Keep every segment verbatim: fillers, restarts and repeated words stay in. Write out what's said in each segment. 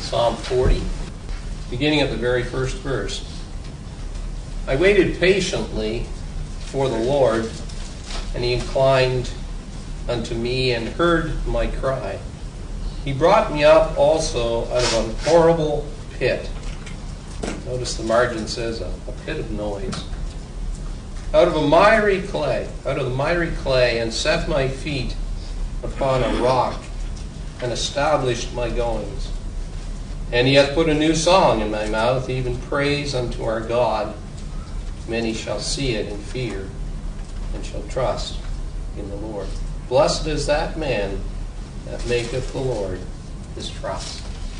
Psalm forty, beginning at the very first verse. I waited patiently for the Lord, and he inclined unto me and heard my cry. He brought me up also out of an horrible pit. Notice the margin says a, a pit of noise. Out of a miry clay, out of the miry clay, and set my feet upon a rock, and established my goings. And he hath put a new song in my mouth, even praise unto our God. Many shall see it and fear, and shall trust in the Lord. Blessed is that man that maketh the Lord his trust.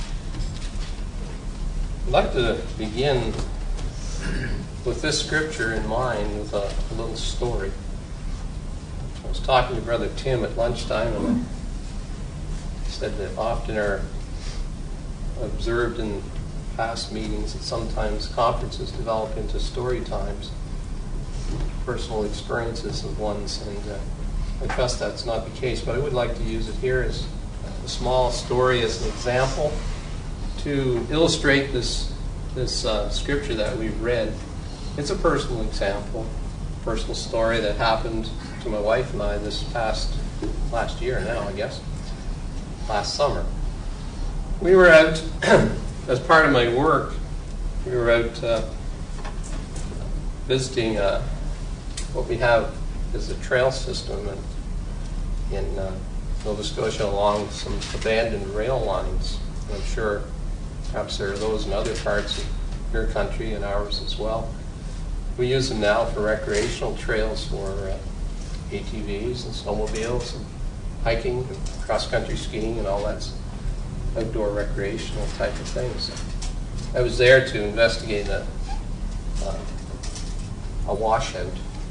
I'd like to begin with this scripture in mind with a, a little story. I was talking to Brother Tim at lunchtime, and I said that often are observed in past meetings that sometimes conferences develop into story times, personal experiences of one's, and uh, I trust that's not the case, but I would like to use it here as a small story as an example to illustrate this this uh, scripture that we've read. It's a personal example, personal story that happened to my wife and I this past, last year now, I guess, last summer. We were out, as part of my work, we were out uh, visiting uh, what we have is a trail system in, in uh, Nova Scotia along some abandoned rail lines. And I'm sure perhaps there are those in other parts of your country and ours as well. We use them now for recreational trails for uh, A T Vs and snowmobiles and hiking and cross-country skiing and all that outdoor recreational type of things. I was there to investigate a, uh, a washout.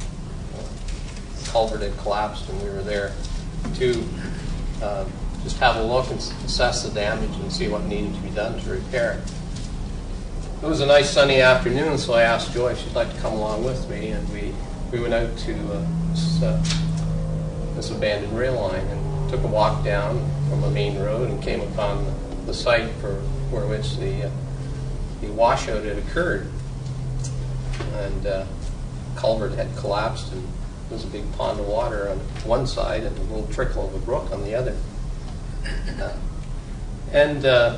A culvert had collapsed, and we were there to uh, just have a look and assess the damage and see what needed to be done to repair it. It was a nice sunny afternoon, so I asked Joy if she'd like to come along with me, and we, we went out to uh, this, uh, this abandoned rail line and took a walk down from a main road and came upon the, the site for, for which the, uh, the washout had occurred. And uh, culvert had collapsed, and there was a big pond of water on one side and a little trickle of a brook on the other. Uh, and uh,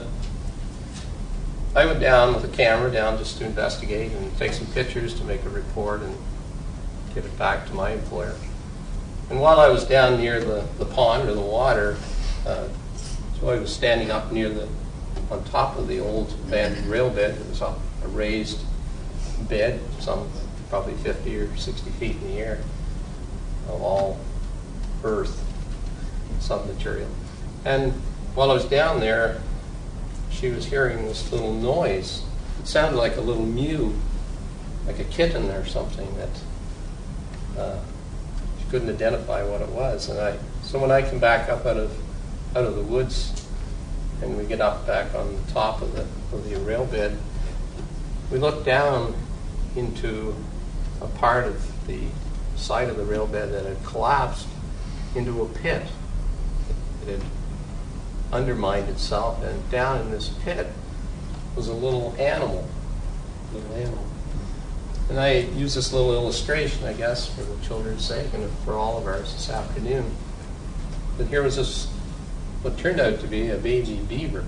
I went down with a camera down just to investigate and take some pictures to make a report and give it back to my employer. And while I was down near the, the pond or the water, uh, Joy was standing up near the, on top of the old abandoned rail bed. It was a, a raised bed, some probably fifty or sixty feet in the air, of all earth, some material. And while I was down there, she was hearing this little noise. It sounded like a little mew, like a kitten or something that uh, she couldn't identify what it was. And I, so when I come back up out of out of the woods, and we get up back on the top of the of the rail bed, we look down into a part of the side of the rail bed that had collapsed into a pit. It had undermined itself, and down in this pit was a little animal, little animal. And I use this little illustration, I guess, for the children's sake and for all of ours this afternoon. But here was this, what turned out to be a baby beaver,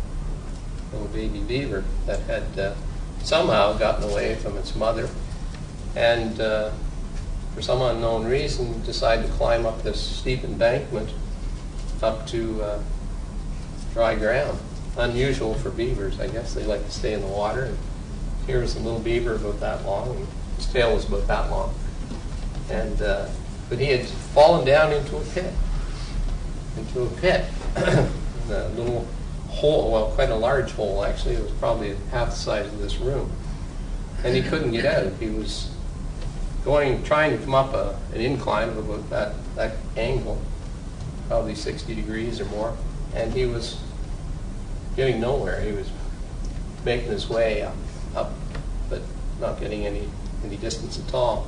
a little baby beaver that had uh, somehow gotten away from its mother, and uh, for some unknown reason decided to climb up this steep embankment up to uh, dry ground. Unusual for beavers, I guess. They like to stay in the water. And here was a little beaver about that long, and his tail was about that long. And uh, but he had fallen down into a pit, into a pit, a little hole, well, quite a large hole actually. It was probably half the size of this room, and he couldn't get out. He was going, trying to come up a, an incline of about that that angle, probably sixty degrees or more. And he was getting nowhere. He was making his way up, up, but not getting any any distance at all.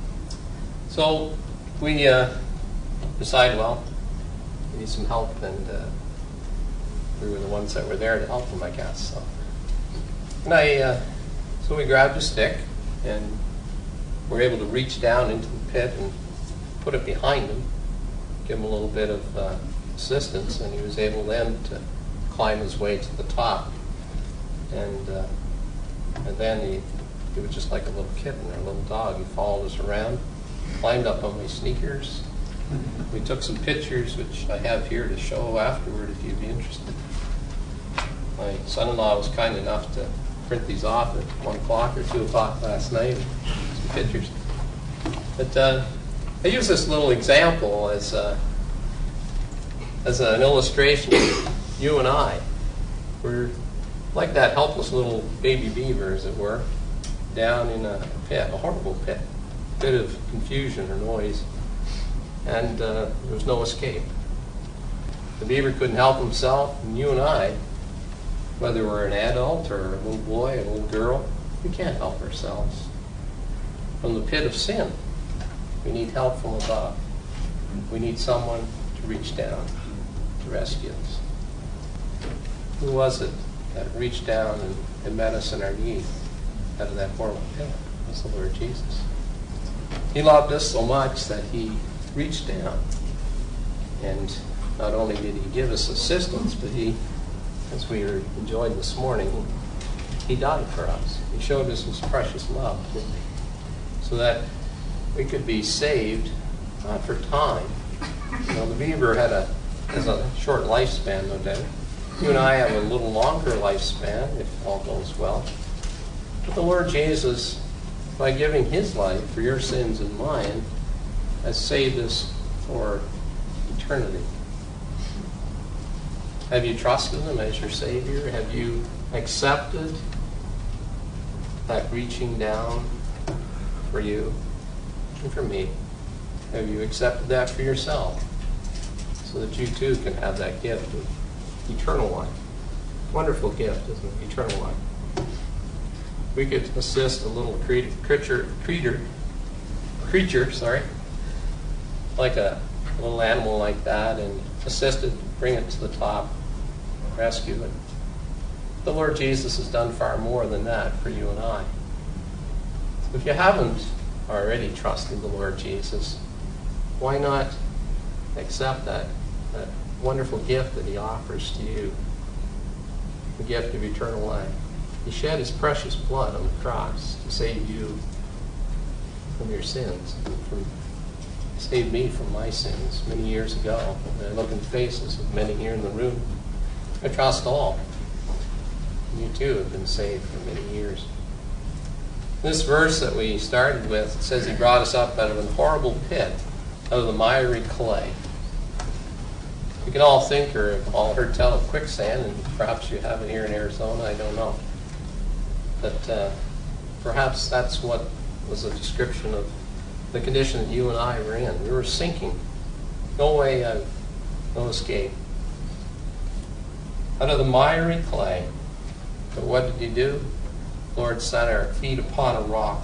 So we uh, decided, well, we need some help, and uh, we were the ones that were there to help him, I guess. So, and I, uh, so we grabbed a stick and were able to reach down into the pit and put it behind him, give him a little bit of uh, assistance, and he was able then to climb his way to the top. And uh, and then he, he was just like a little kitten or a little dog. He followed us around, climbed up on my sneakers. We took some pictures, which I have here to show afterward if you'd be interested. My son-in-law was kind enough to print these off at one o'clock or two o'clock last night. Some pictures. But uh, I use this little example as a, as an illustration of you and I. We're like that helpless little baby beaver, as it were, down in a pit, a horrible pit, a bit of confusion or noise. And uh, there was no escape. The beaver couldn't help himself, and you and I, whether we're an adult or a little boy, a little girl, we can't help ourselves. From the pit of sin, we need help from above. We need someone to reach down to rescue us. Who was it that reached down and, and met us in our need out of that horrible pit? It was the Lord Jesus. He loved us so much that he reached down, and not only did he give us assistance, but he, as we were enjoyed this morning, he died for us. He showed us his precious love, didn't he? So that we could be saved, not for time. You know, the beaver had a has a short lifespan, no doubt. You and I have a little longer lifespan, if all goes well. But the Lord Jesus, by giving his life for your sins and mine, has saved us for eternity. Have you trusted him as your Savior? Have you accepted that reaching down for you and for me? Have you accepted that for yourself so that you too can have that gift of eternal life? Wonderful gift, isn't it? Eternal life. We could assist a little creature, creature, creature, sorry, like a little animal like that, and assist it, bring it to the top, rescue it. The Lord Jesus has done far more than that for you and I. So if you haven't already trusted the Lord Jesus, why not accept that, that wonderful gift that he offers to you, the gift of eternal life? He shed his precious blood on the cross to save you from your sins, and from saved me from my sins many years ago. And I look in the faces of many here in the room. I trust all. You too have been saved for many years. This verse that we started with, it says he brought us up out of a horrible pit, out of the miry clay. We can all think or have all heard tell of quicksand, and perhaps you have it here in Arizona, I don't know. But uh, perhaps that's what was a description of the condition that you and I were in. We were sinking. No way out. No escape. Out of the miry clay. But what did he do? The Lord set our feet upon a rock.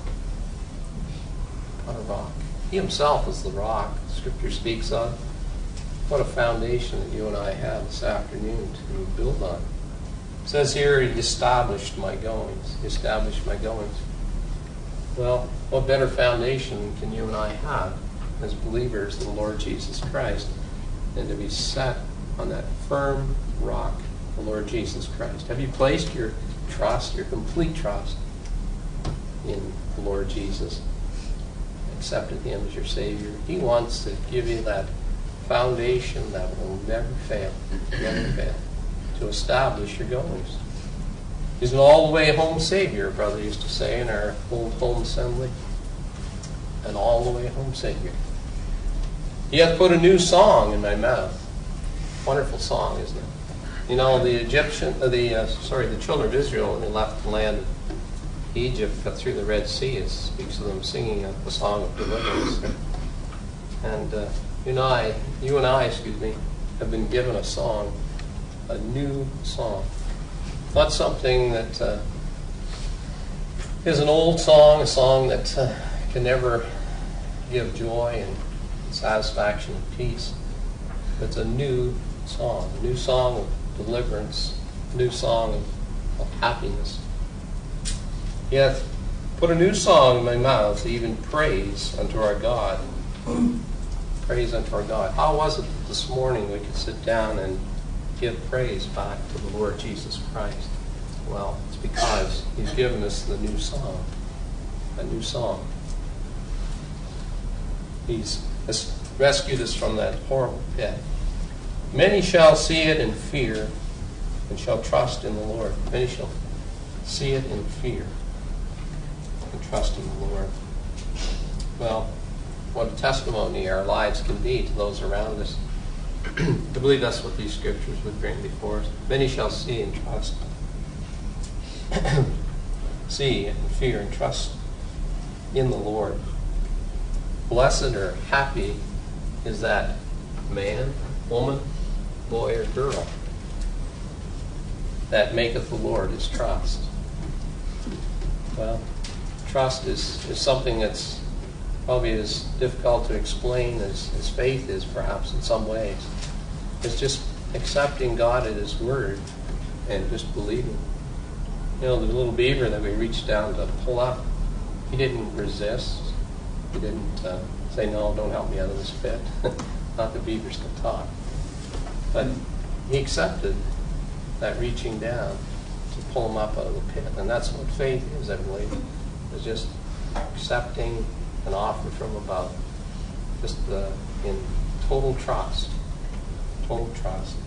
Upon a rock. He himself is the rock Scripture speaks of. What a foundation that you and I have this afternoon to build on. It says here, he established my goings. He established my goings. Well, what better foundation can you and I have as believers in the Lord Jesus Christ than to be set on that firm rock, the Lord Jesus Christ? Have you placed your trust, your complete trust in the Lord Jesus? Accepted him as your Savior? He wants to give you that foundation that will never fail, never fail, to establish your goings. He's an all-the-way home Savior, Brother used to say in our old home assembly. An all-the-way home Savior. He hath put a new song in my mouth. Wonderful song, isn't it? You know, the Egyptian, uh, the uh, sorry, the children of Israel, when they left the land of Egypt, got through the Red Sea, it speaks of them singing a, a song of deliverance. And uh, you and I, you and I, excuse me, have been given a song, a new song. Not something that uh, is an old song, a song that uh, can never give joy and satisfaction and peace. It's a new song, a new song of deliverance, a new song of, of happiness. He hath put a new song in my mouth, even praise unto our God. Praise unto our God. How was it that this morning we could sit down and give praise back to the Lord Jesus Christ? Well, it's because He's given us the new song. A new song. He's rescued us from that horrible pit. Many shall see it and fear, and shall trust in the Lord. Many shall see it in fear, and trust in the Lord. Well, what a testimony our lives can be to those around us. I believe that's what these scriptures would bring before us. Many shall see and trust. See and fear and trust in the Lord. Blessed or happy is that man, woman, boy, or girl that maketh the Lord his trust. Well, trust is, is something that's probably as difficult to explain as, as faith is, perhaps, in some ways. It's just accepting God at His word and just believing. You know, the little beaver that we reached down to pull up, he didn't resist. He didn't uh, say, no, don't help me out of this pit. Not the beavers can talk. But he accepted that reaching down to pull him up out of the pit. And that's what faith is, I believe. It's just accepting an offer from above. Just uh, in total trust. Total trust.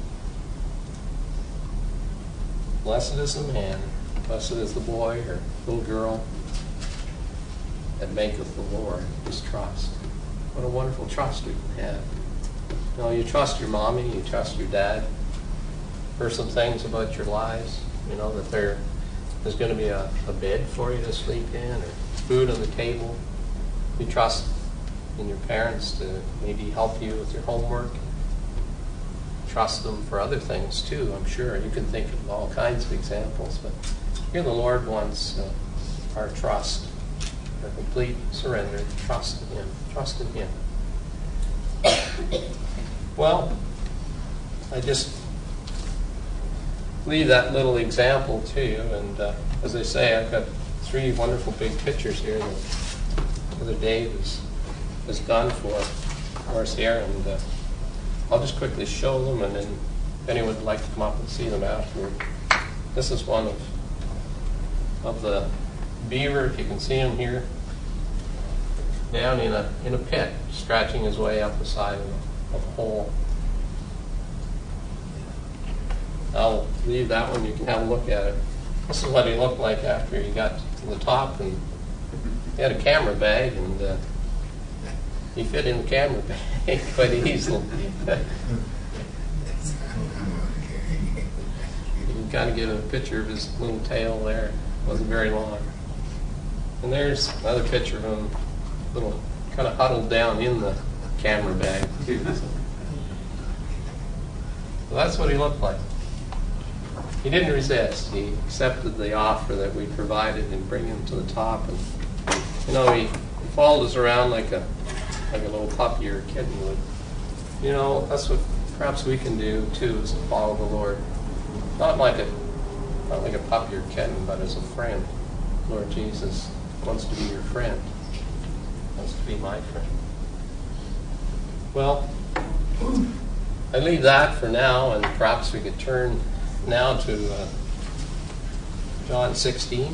Blessed is the man, blessed is the boy or little girl that maketh the Lord his trust. What a wonderful trust we can have. You know, you trust your mommy, you trust your dad for some things about your lives. You know, that there, there's going to be a, a bed for you to sleep in or food on the table. You trust in your parents to maybe help you with your homework. Trust them for other things too, I'm sure. You can think of all kinds of examples, but here the Lord wants uh, our trust, our complete surrender, trust in Him. Trust in Him. Well, I just leave that little example to you, and uh, as I say, I've got three wonderful big pictures here that Brother Dave has, has done for us here, and uh, I'll just quickly show them, and then if anyone would like to come up and see them afterward. This is one of of the beaver, if you can see him here, down in a in a pit, scratching his way up the side of a, of a hole. I'll leave that one. You can have a look at it. This is what he looked like after he got to the top, and he had a camera bag, and uh, he fit in the camera bag quite easily. You can kind of get a picture of his little tail there. It wasn't very long. And there's another picture of him, little kind of huddled down in the camera bag too. So that's what he looked like. He didn't resist. He accepted the offer that we provided and bring him to the top. And you know, he, he followed us around like a like a little puppy or a kitten would. You know, that's what perhaps we can do too, is to follow the Lord. Not like a not like a puppy or kitten, but as a friend. Lord Jesus wants to be your friend. Wants to be my friend. Well, I leave that for now, and perhaps we could turn now to uh, John sixteen.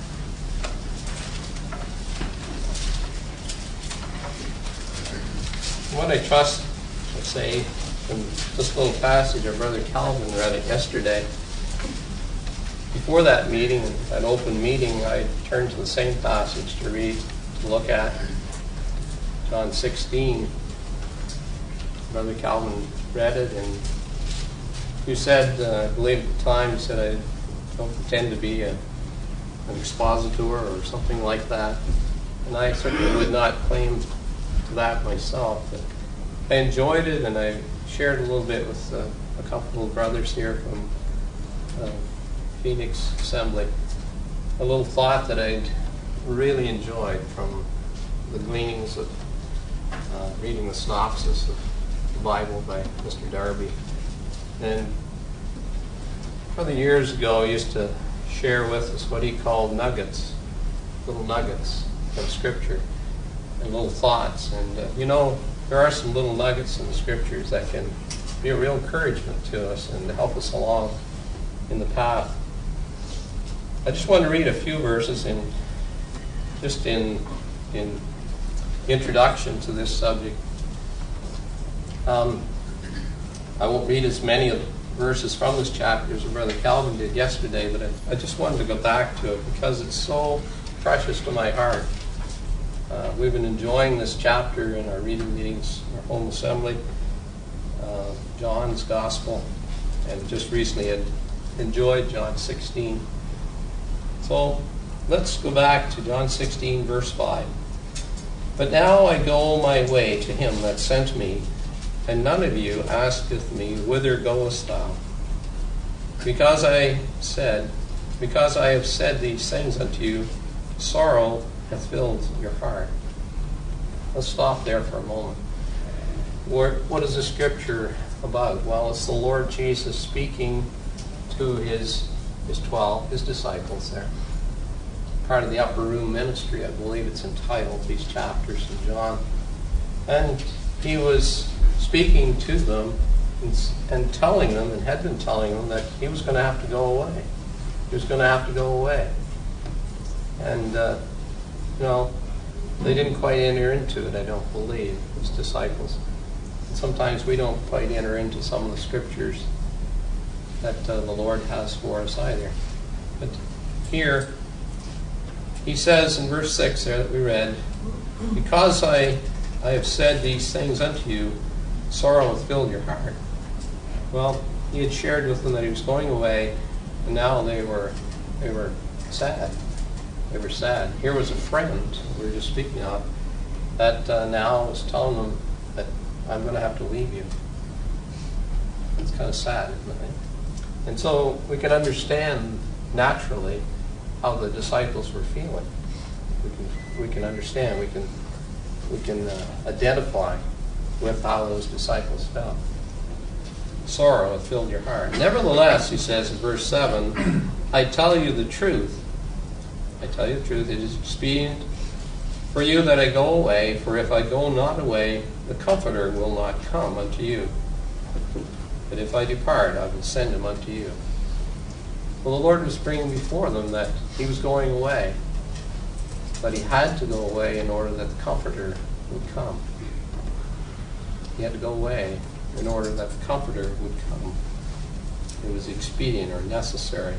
What I trust, I say, from this little passage our Brother Calvin read it yesterday. Before that meeting, that open meeting, I turned to the same passage to read, to look at. John sixteen. Brother Calvin read it, and you said, uh, I believe at the time, you said I don't pretend to be a, an expositor or something like that. And I certainly would not claim to that myself. But I enjoyed it, and I shared a little bit with uh, a couple of brothers here from uh, Phoenix Assembly. A little thought that I'd really enjoyed from the gleanings of uh, reading the synopsis of the Bible by Mister Darby. And Other years ago, he used to share with us what he called nuggets, little nuggets of Scripture, and little thoughts. And uh, you know, there are some little nuggets in the Scriptures that can be a real encouragement to us and to help us along in the path. I just want to read a few verses in just in in introduction to this subject. Um, I won't read as many of the verses from this chapter as Brother Calvin did yesterday, but I, I just wanted to go back to it because it's so precious to my heart. Uh, we've been enjoying this chapter in our reading meetings, our home assembly, uh, John's Gospel, and just recently had enjoyed John sixteen. So let's go back to John sixteen, verse five. But now I go my way to him that sent me, and none of you asketh me, whither goest thou? Because I said, because I have said these things unto you, sorrow hath filled your heart. Let's stop there for a moment. What is the Scripture about? Well, it's the Lord Jesus speaking to his his twelve, his disciples there. Part of the upper room ministry, I believe it's entitled, these chapters in John. And he was speaking to them and, and telling them, and had been telling them, that he was going to have to go away. He was going to have to go away. And, uh, you know, they didn't quite enter into it, I don't believe, his disciples. And sometimes we don't quite enter into some of the Scriptures that uh, the Lord has for us either. But here, he says in verse six there that we read, because I, I have said these things unto you, sorrow hath filled your heart. Well, he had shared with them that he was going away, and now they were they were sad. They were sad. Here was a friend we were just speaking of that uh, now was telling them that I'm going to have to leave you. It's kind of sad, isn't it? And so we can understand naturally how the disciples were feeling. We can we can understand. We can we can uh, identify with how those disciples felt. Sorrow hath filled your heart. Nevertheless, he says in verse seven, I tell you the truth. I tell you the truth. It is expedient for you that I go away. For if I go not away, the Comforter will not come unto you. But if I depart, I will send him unto you. Well, the Lord was bringing before them that he was going away. But he had to go away in order that the Comforter would come. He had to go away in order that the Comforter would come. It was expedient or necessary.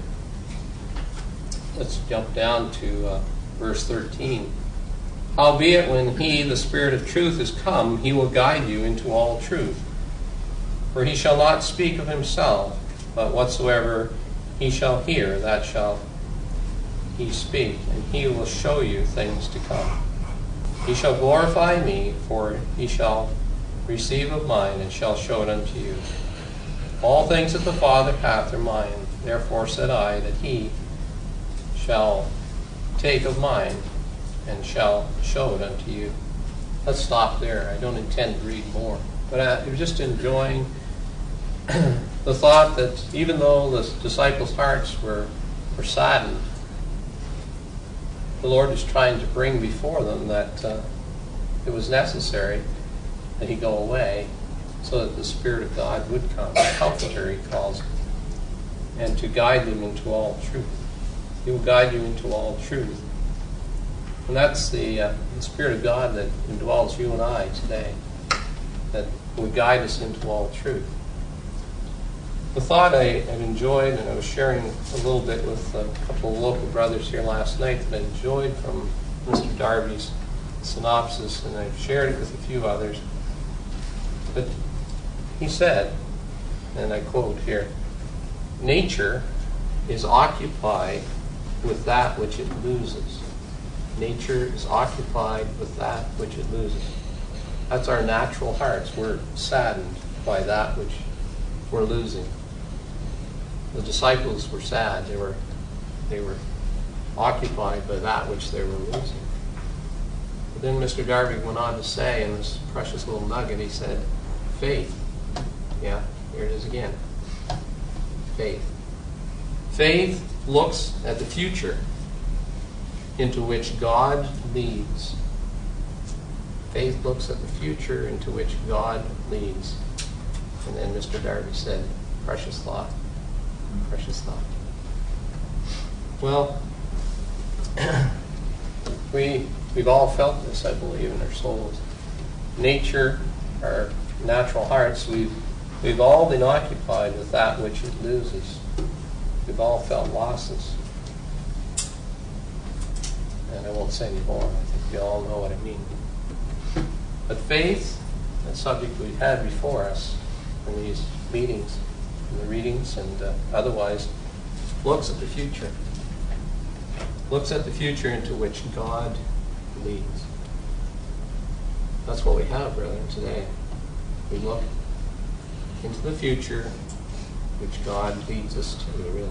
Let's jump down to uh, verse thirteen. Howbeit, when he, the Spirit of truth, is come, he will guide you into all truth. For he shall not speak of himself, but whatsoever he shall hear, that shall he speak, and he will show you things to come. He shall glorify me, for he shall receive of mine, and shall show it unto you. All things that the Father hath are mine. Therefore said I, that he shall take of mine, and shall show it unto you. Let's stop there. I don't intend to read more. But I was just enjoying the thought that even though the disciples' hearts were, were saddened, the Lord is trying to bring before them that uh, it was necessary that he go away so that the Spirit of God would come, the Comforter he calls it, and to guide them into all truth. He will guide you into all truth. And that's the, uh, the Spirit of God that indwells you and I today, that would guide us into all truth. The thought I have enjoyed, and I was sharing a little bit with a couple of local brothers here last night, that I enjoyed from Mister Darby's synopsis, and I've shared it with a few others. But he said, and I quote here, nature is occupied with that which it loses. Nature is occupied with that which it loses. That's our natural hearts. We're saddened by that which we're losing. The disciples were sad. They were, they were occupied by that which they were losing. But then Mister Darby went on to say in this precious little nugget, he said, faith. Yeah, here it is again. Faith. Faith looks at the future into which God leads. Faith looks at the future into which God leads. And then Mister Darby said, precious thought. Precious thought. Well, we, we've all felt this, I believe, in our souls. Nature, our natural hearts, we've, we've all been occupied with that which it loses. We've all felt losses. And I won't say any more. I think we all know what I mean. But faith, a subject we've had before us in these meetings, in the readings and uh, otherwise, looks at the future. Looks at the future into which God leads. That's what we have, brethren, today. We look into the future which God leads us to, really.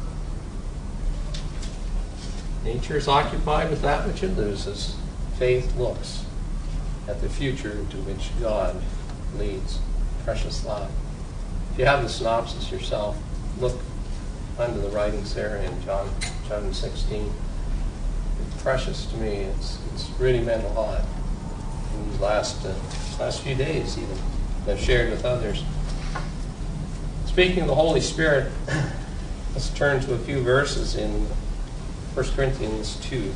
Nature is occupied with that which it loses. Faith looks at the future into which God leads. Precious thought. If you have the synopsis yourself, look under the writings there in John, John sixteen. It's precious to me. It's, it's really meant a lot in these last, uh, last few days even. I've shared with others. Speaking of the Holy Spirit, let's turn to a few verses in First Corinthians two.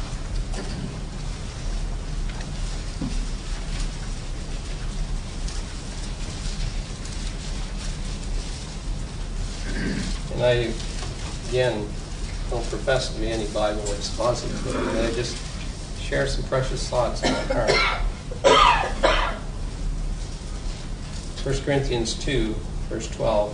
And I, again, don't profess to be any Bible expositor, but I just share some precious thoughts in my heart. First Corinthians two, verse twelve.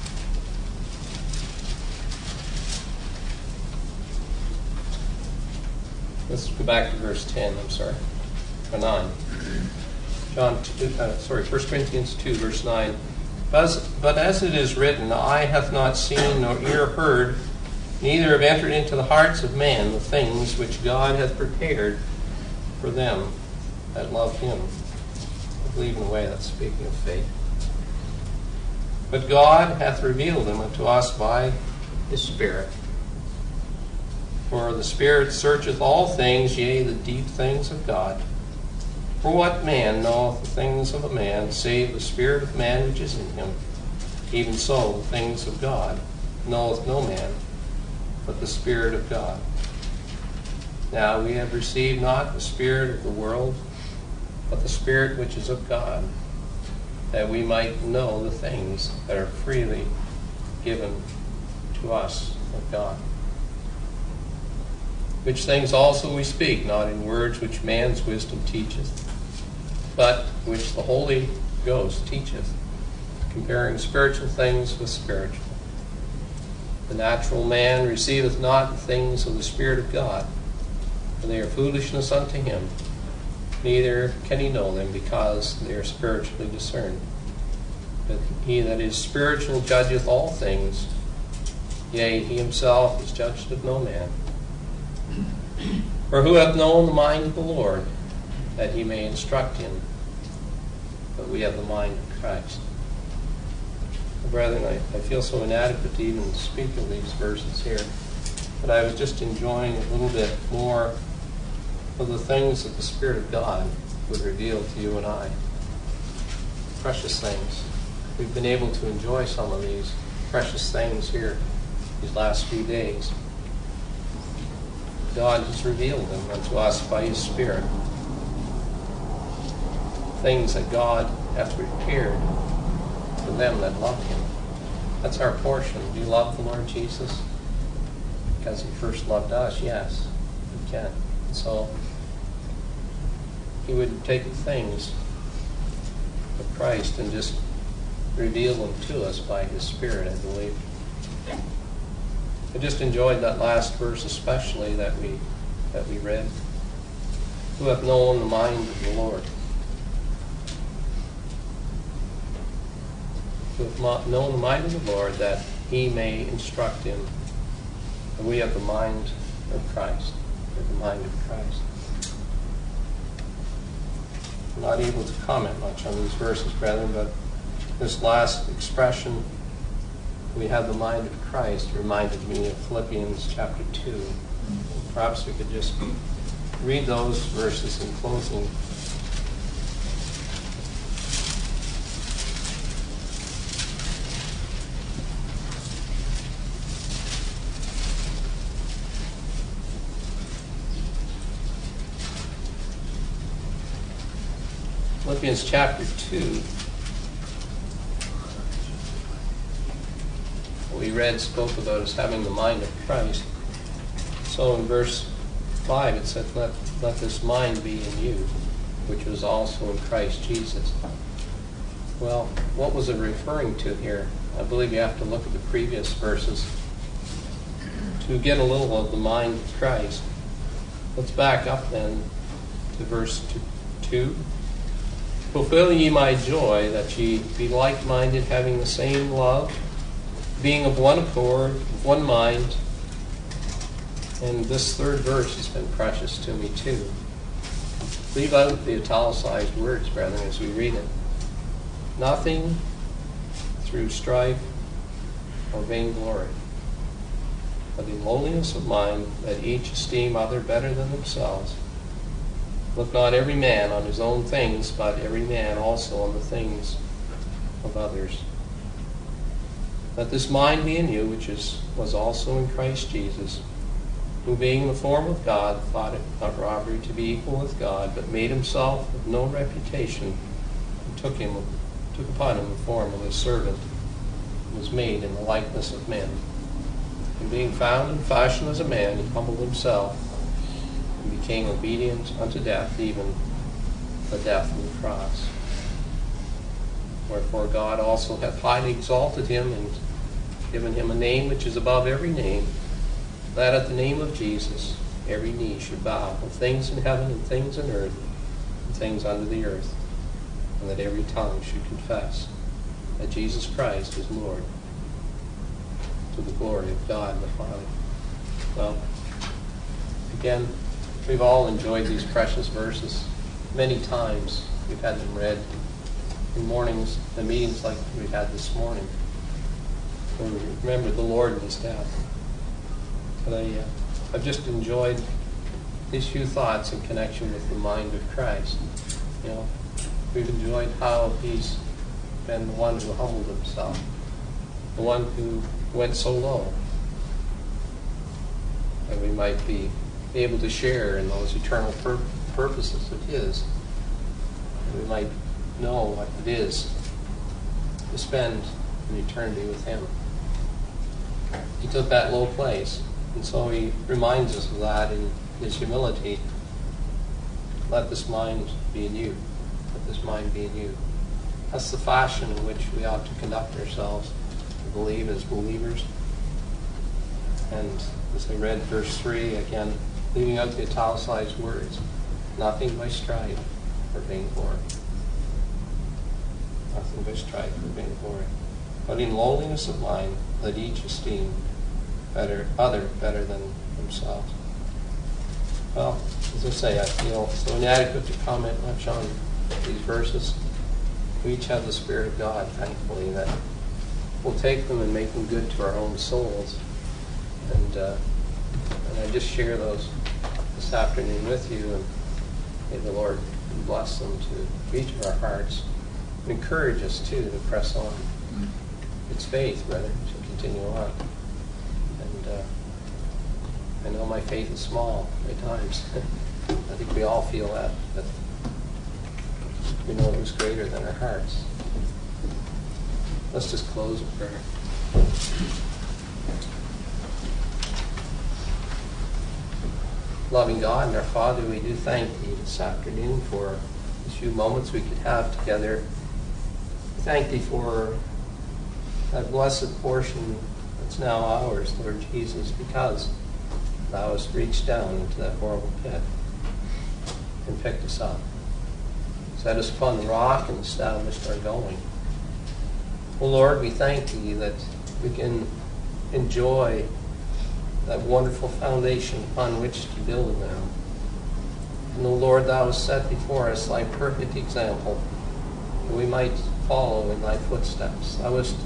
Let's go back to verse ten, I'm sorry, or nine. John, two, uh, sorry, First Corinthians two, verse nine. But, but as it is written, eye hath not seen nor ear heard, neither have entered into the hearts of man the things which God hath prepared for them that love him. I believe in a way that's speaking of faith. But God hath revealed them unto us by his Spirit. For the Spirit searcheth all things, yea, the deep things of God. For what man knoweth the things of a man, save the spirit of man which is in him? Even so, the things of God knoweth no man, but the Spirit of God. Now we have received not the spirit of the world, but the Spirit which is of God, that we might know the things that are freely given to us of God. Which things also we speak, not in words which man's wisdom teacheth, but which the Holy Ghost teacheth, comparing spiritual things with spiritual. The natural man receiveth not the things of the Spirit of God, for they are foolishness unto him, neither can he know them, because they are spiritually discerned. But he that is spiritual judgeth all things, yea, he himself is judged of no man. For who hath known the mind of the Lord, that he may instruct him? But we have the mind of Christ. Brethren, I, I feel so inadequate to even speak of these verses here, but I was just enjoying a little bit more of the things that the Spirit of God would reveal to you and I. Precious things. We've been able to enjoy some of these precious things here these last few days. God has revealed them unto us by his Spirit. Things that God hath prepared for them that love him. That's our portion. Do you love the Lord Jesus? Because he first loved us, yes, we can. And so he would take the things of Christ and just reveal them to us by his Spirit, I believe. I just enjoyed that last verse especially that we that we read. Who hath known the mind of the Lord? Who hath known the mind of the Lord, that he may instruct him? And we have the mind of Christ. We have the mind of Christ. I'm not able to comment much on these verses, brethren, but this last expression, we have the mind of Christ reminded me of Philippians chapter two. Perhaps we could just read those verses in closing. Philippians chapter two. What we read spoke about us having the mind of Christ. So in verse five it said, let, let this mind be in you, which was also in Christ Jesus. Well, what was it referring to here? I believe you have to look at the previous verses to get a little of the mind of Christ. Let's back up then to verse two. Fulfill ye my joy, that ye be like-minded, having the same love, being of one accord, of one mind. And this third verse has been precious to me too. Leave out the italicized words, brethren, as we read it. Nothing through strife or vainglory, but in lowliness of mind, that each esteem other better than themselves. Look not every man on his own things, but every man also on the things of others. Let this mind be in you, which is was also in Christ Jesus, who being in the form of God, thought it not robbery to be equal with God, but made himself of no reputation, and took him took upon him the form of a servant, and was made in the likeness of men. And being found in fashion as a man, he humbled himself, and became obedient unto death, even the death of the cross. Wherefore God also hath highly exalted him, and given him a name which is above every name, that at the name of Jesus every knee should bow, of things in heaven and things in earth and things under the earth, and that every tongue should confess that Jesus Christ is Lord, to the glory of God the Father. Well, again, we've all enjoyed these precious verses. Many times we've had them read in mornings and meetings like we've had this morning. We remember the Lord and his death. But I, uh, I've just enjoyed these few thoughts in connection with the mind of Christ. You know, we've enjoyed how he's been the one who humbled himself, the one who went so low, that we might be able to share in those eternal pur- purposes of his. And we might know what it is to spend an eternity with him. He took that low place, and so he reminds us of that in his humility. Let this mind be in you. Let this mind be in you. That's the fashion in which we ought to conduct ourselves, to believe as believers. And as I read verse three, again, leaving out the italicized words, nothing by strife or vainglory. Nothing by strife or vainglory. But in lowliness of mind, let each esteem better other better than themselves. Well, as I say, I feel so inadequate to comment much on these verses. We each have the Spirit of God, thankfully, that will take them and make them good to our own souls. And, uh, and I just share those this afternoon with you, and may the Lord bless them to each of our hearts and encourage us, too, to press on. It's faith, brother, to continue on. And uh, I know my faith is small at times. I think we all feel that, but we know it was greater than our hearts. Let's just close with prayer. Loving God and our Father, we do thank Thee this afternoon for these few moments we could have together. We thank Thee for that blessed portion that's now ours, Lord Jesus, because Thou hast reached down into that horrible pit and picked us up, set us upon the rock and established our going. Oh Lord, we thank Thee that we can enjoy that wonderful foundation upon which to build now. And oh Lord, Thou hast set before us Thy perfect example, that we might follow in Thy footsteps. Thou hast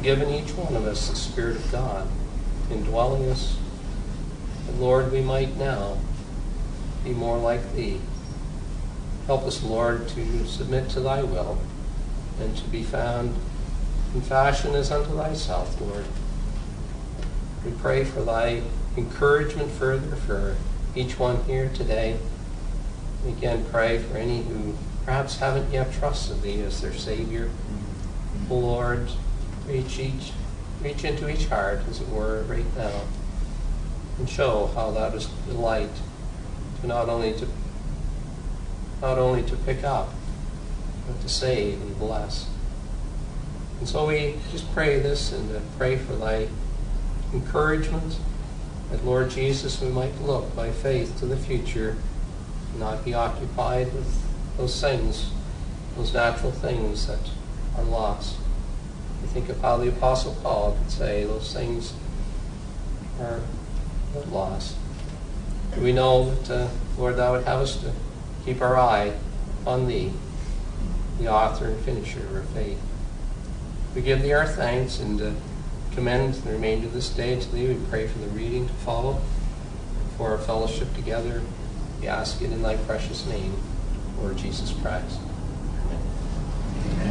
given each one of us the Spirit of God indwelling us. And Lord, we might now be more like Thee. Help us, Lord, to submit to Thy will and to be found in fashion as unto Thyself, Lord. We pray for Thy encouragement further for each one here today. We again pray for any who perhaps haven't yet trusted Thee as their Savior. O Lord, reach each, reach into each heart, as it were, right now, and show how Thou dost delight to not only to not only to pick up, but to save and bless. And so we just pray this and uh, pray for Thy encouragement, that, Lord Jesus, we might look by faith to the future, and not be occupied with those things, those natural things that are lost. We think of how the Apostle Paul could say those things are not lost. We know that, uh, Lord, Thou would have us to keep our eye on Thee, the author and finisher of our faith. We give Thee our thanks and uh, commend the remainder of this day to Thee. We pray for the reading to follow, for our fellowship together. We ask it in Thy precious name, Lord Jesus Christ.